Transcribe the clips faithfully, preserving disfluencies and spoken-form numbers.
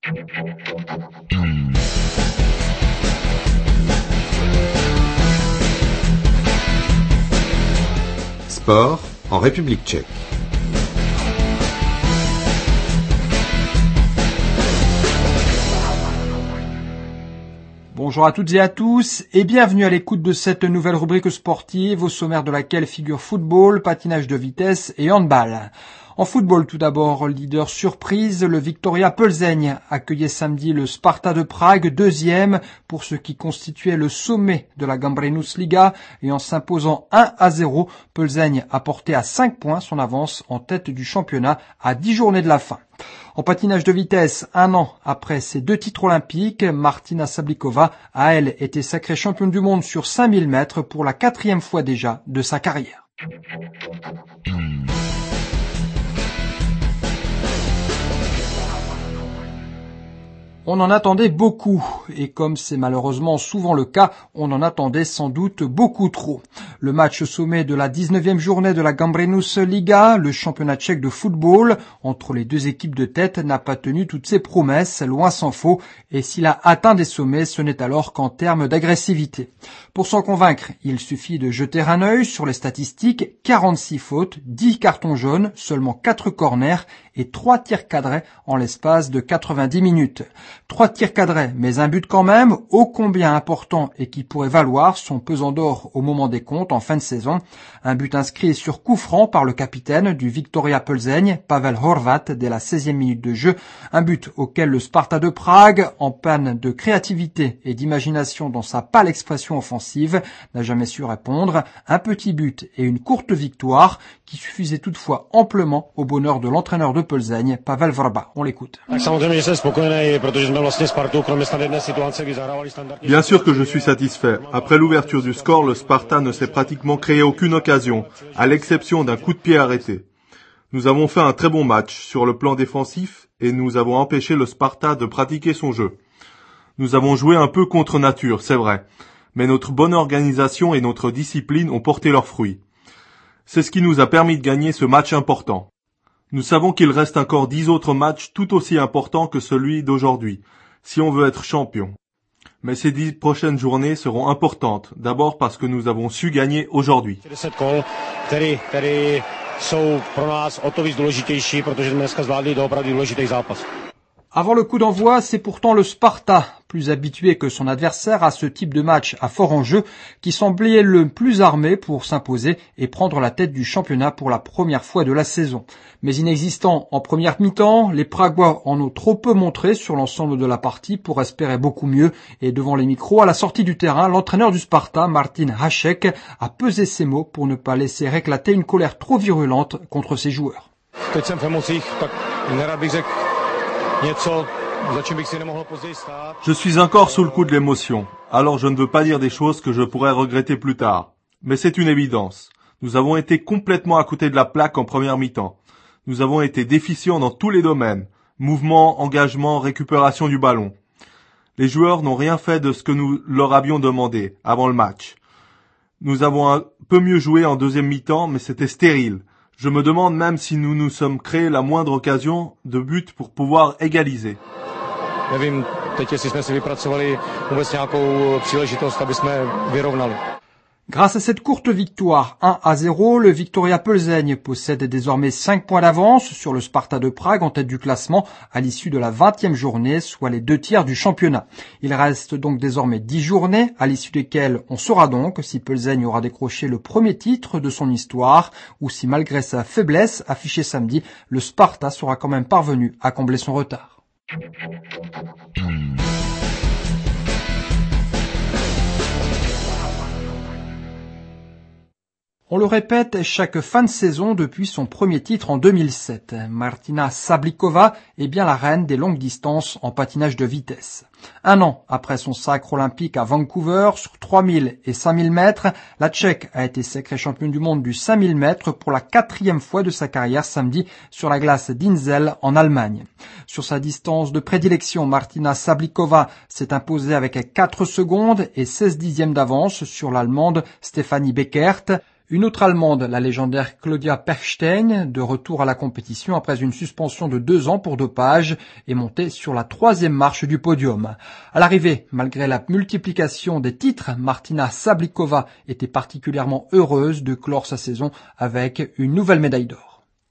Sport en République tchèque. Bonjour à toutes et à tous et bienvenue à l'écoute de cette nouvelle rubrique sportive au sommaire de laquelle figurent football, patinage de vitesse et handball. En football tout d'abord, leader surprise, le Viktoria Plzeň accueillait samedi le Sparta de Prague, deuxième pour ce qui constituait le sommet de la Gambrinus Liga et en s'imposant un à zéro, Plzeň a porté à cinq points son avance en tête du championnat à dix journées de la fin. En patinage de vitesse, un an après ses deux titres olympiques, Martina Sablikova a elle été sacrée championne du monde sur cinq mille mètres pour la quatrième fois déjà de sa carrière. On en attendait beaucoup, et comme c'est malheureusement souvent le cas, on en attendait sans doute beaucoup trop. Le match sommet de la dix-neuvième journée de la Gambrinus Liga, le championnat tchèque de football, entre les deux équipes de tête, n'a pas tenu toutes ses promesses, loin s'en faut, et s'il a atteint des sommets, ce n'est alors qu'en termes d'agressivité. Pour s'en convaincre, il suffit de jeter un œil sur les statistiques, quarante-six fautes, dix cartons jaunes, seulement quatre corners et trois tirs cadrés en l'espace de quatre-vingt-dix minutes. Trois tirs cadrés, mais un but quand même, ô combien important et qui pourrait valoir son pesant d'or au moment des comptes en fin de saison. Un but inscrit sur coup franc par le capitaine du Viktoria Plzeň, Pavel Horvat, dès la seizième minute de jeu. Un but auquel le Sparta de Prague, en panne de créativité et d'imagination dans sa pâle expression offensive, n'a jamais su répondre. Un petit but et une courte victoire qui suffisait toutefois amplement au bonheur de l'entraîneur de Plzeň, Pavel Vrba. On l'écoute. Bien sûr que je suis satisfait. Après l'ouverture du score, le Sparta ne s'est pratiquement créé aucune occasion, à l'exception d'un coup de pied arrêté. Nous avons fait un très bon match sur le plan défensif et nous avons empêché le Sparta de pratiquer son jeu. Nous avons joué un peu contre nature, c'est vrai, mais notre bonne organisation et notre discipline ont porté leurs fruits. C'est ce qui nous a permis de gagner ce match important. Nous savons qu'il reste encore dix autres matchs tout aussi importants que celui d'aujourd'hui, si on veut être champion. Mais ces dix prochaines journées seront importantes, d'abord parce que nous avons su gagner aujourd'hui. Avant le coup d'envoi, c'est pourtant le Sparta, plus habitué que son adversaire à ce type de match à fort enjeu, qui semblait le plus armé pour s'imposer et prendre la tête du championnat pour la première fois de la saison. Mais inexistant en première mi-temps, les Pragois en ont trop peu montré sur l'ensemble de la partie pour espérer beaucoup mieux. Et devant les micros, à la sortie du terrain, l'entraîneur du Sparta, Martin Hašek, a pesé ses mots pour ne pas laisser éclater une colère trop virulente contre ses joueurs. Je suis encore sous le coup de l'émotion, alors je ne veux pas dire des choses que je pourrais regretter plus tard. Mais c'est une évidence. Nous avons été complètement à côté de la plaque en première mi-temps. Nous avons été déficients dans tous les domaines. Mouvement, engagement, récupération du ballon. Les joueurs n'ont rien fait de ce que nous leur avions demandé avant le match. Nous avons un peu mieux joué en deuxième mi-temps, mais c'était stérile. Je me demande même si nous nous sommes créés la moindre occasion de but pour pouvoir égaliser. Grâce à cette courte victoire un à zéro, le Viktoria Plzeň possède désormais cinq points d'avance sur le Sparta de Prague en tête du classement à l'issue de la vingtième journée, soit les deux tiers du championnat. Il reste donc désormais dix journées, à l'issue desquelles on saura donc si Plzeň aura décroché le premier titre de son histoire ou si malgré sa faiblesse affichée samedi, le Sparta sera quand même parvenu à combler son retard. On le répète chaque fin de saison depuis son premier titre en deux mille sept. Martina Sablikova est bien la reine des longues distances en patinage de vitesse. Un an après son sacre olympique à Vancouver sur trois mille et cinq mille mètres, la Tchèque a été sacrée championne du monde du cinq mille mètres pour la quatrième fois de sa carrière samedi sur la glace d'Inzell en Allemagne. Sur sa distance de prédilection, Martina Sablikova s'est imposée avec quatre secondes et seize dixièmes d'avance sur l'Allemande Stefanie Beckert. Une autre Allemande, la légendaire Claudia Pechstein, de retour à la compétition après une suspension de deux ans pour dopage, est montée sur la troisième marche du podium. À l'arrivée, malgré la multiplication des titres, Martina Sablikova était particulièrement heureuse de clore sa saison avec une nouvelle médaille d'or.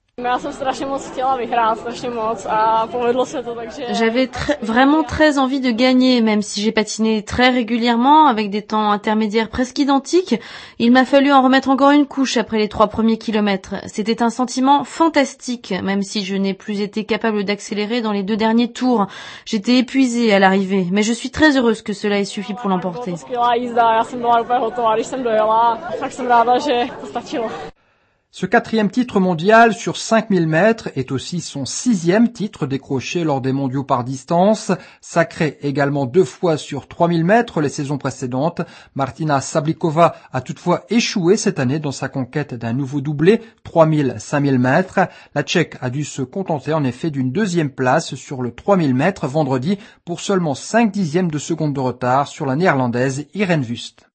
J'avais tr- vraiment très envie de gagner, même si j'ai patiné très régulièrement avec des temps intermédiaires presque identiques. Il m'a fallu en remettre encore une couche après les trois premiers kilomètres. C'était un sentiment fantastique, même si je n'ai plus été capable d'accélérer dans les deux derniers tours. J'étais épuisée à l'arrivée, mais je suis très heureuse que cela ait suffi pour l'emporter. Ce quatrième titre mondial sur cinq mille mètres est aussi son sixième titre décroché lors des mondiaux par distance. Sacrée également deux fois sur trois mille mètres les saisons précédentes, Martina Sablikova a toutefois échoué cette année dans sa conquête d'un nouveau doublé, trois mille, cinq mille mètres. La Tchèque a dû se contenter en effet d'une deuxième place sur le trois mille mètres vendredi pour seulement cinq dixièmes de seconde de retard sur la néerlandaise Irene Wust.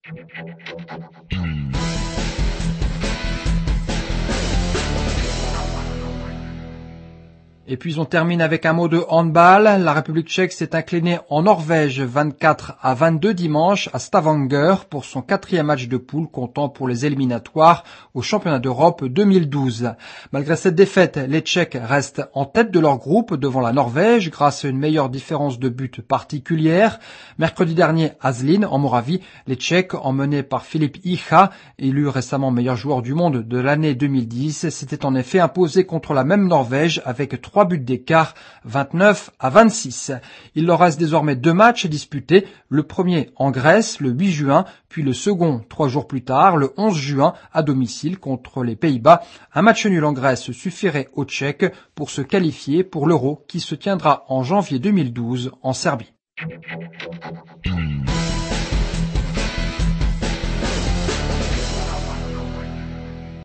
Et puis on termine avec un mot de handball. La République tchèque s'est inclinée en Norvège vingt-quatre à vingt-deux dimanche à Stavanger pour son quatrième match de poule comptant pour les éliminatoires au championnat d'Europe deux mille douze. Malgré cette défaite, les Tchèques restent en tête de leur groupe devant la Norvège grâce à une meilleure différence de but particulière. Mercredi dernier à Zlín, en Moravie, les Tchèques, emmenés par Filip Icha, élu récemment meilleur joueur du monde de l'année deux mille dix, s'étaient en effet imposés contre la même Norvège avec trois buts d'écart, vingt-neuf à vingt-six. Il leur reste désormais deux matchs disputés, le premier en Grèce le huit juin, puis le second trois jours plus tard, le onze juin, à domicile contre les Pays-Bas. Un match nul en Grèce suffirait aux Tchèques pour se qualifier pour l'Euro qui se tiendra en janvier deux mille douze en Serbie.